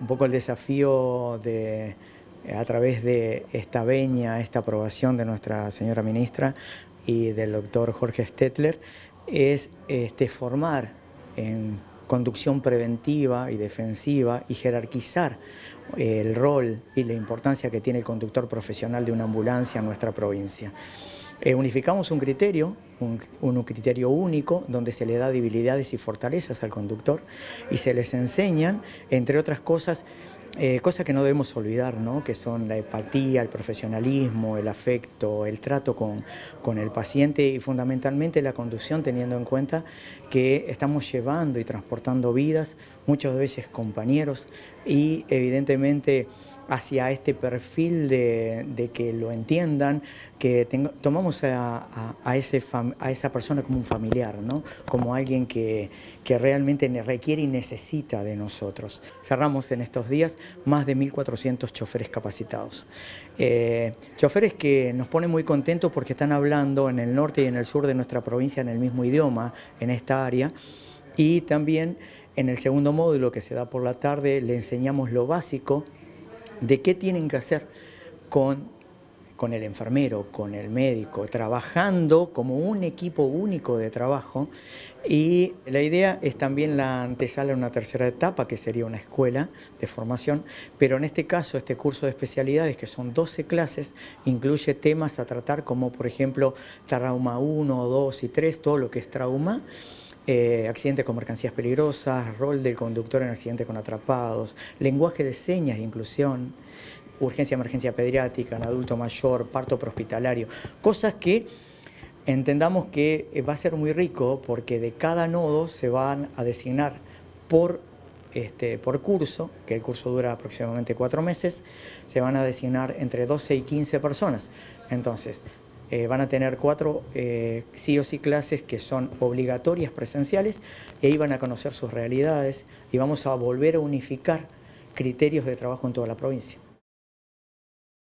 un poco el desafío de, a través de esta venia, esta aprobación de nuestra señora ministra y del doctor Jorge Stetler, es formar en conducción preventiva y defensiva y jerarquizar el rol y la importancia que tiene el conductor profesional de una ambulancia en nuestra provincia. Unificamos un criterio único, donde se le da debilidades y fortalezas al conductor y se les enseñan, entre otras cosas, cosas que no debemos olvidar, ¿no? Que son la empatía, el profesionalismo, el afecto, el trato con el paciente y fundamentalmente la conducción, teniendo en cuenta que estamos llevando y transportando vidas, muchas veces compañeros, y evidentemente hacia este perfil de que lo entiendan, que tomamos a esa persona como un familiar, ¿no? Como alguien que realmente requiere y necesita de nosotros. Cerramos en estos días más de 1.400 choferes capacitados. Choferes que nos ponen muy contentos porque están hablando en el norte y en el sur de nuestra provincia en el mismo idioma, en esta área, y también en el segundo módulo que se da por la tarde le enseñamos lo básico de qué tienen que hacer con el enfermero, con el médico, trabajando como un equipo único de trabajo. Y la idea es también la antesala a una tercera etapa, que sería una escuela de formación, pero en este caso este curso de especialidades, que son 12 clases, incluye temas a tratar como por ejemplo trauma 1, 2 y 3, todo lo que es trauma, accidentes con mercancías peligrosas, rol del conductor en accidentes con atrapados, lenguaje de señas e inclusión, urgencia, emergencia pediátrica, en adulto mayor, parto prehospitalario, cosas que entendamos que va a ser muy rico porque de cada nodo se van a designar por curso, que el curso dura aproximadamente 4 meses, se van a designar entre 12 y 15 personas. Entonces, van a tener 4 sí o sí clases que son obligatorias presenciales y ahí van a conocer sus realidades y vamos a volver a unificar criterios de trabajo en toda la provincia.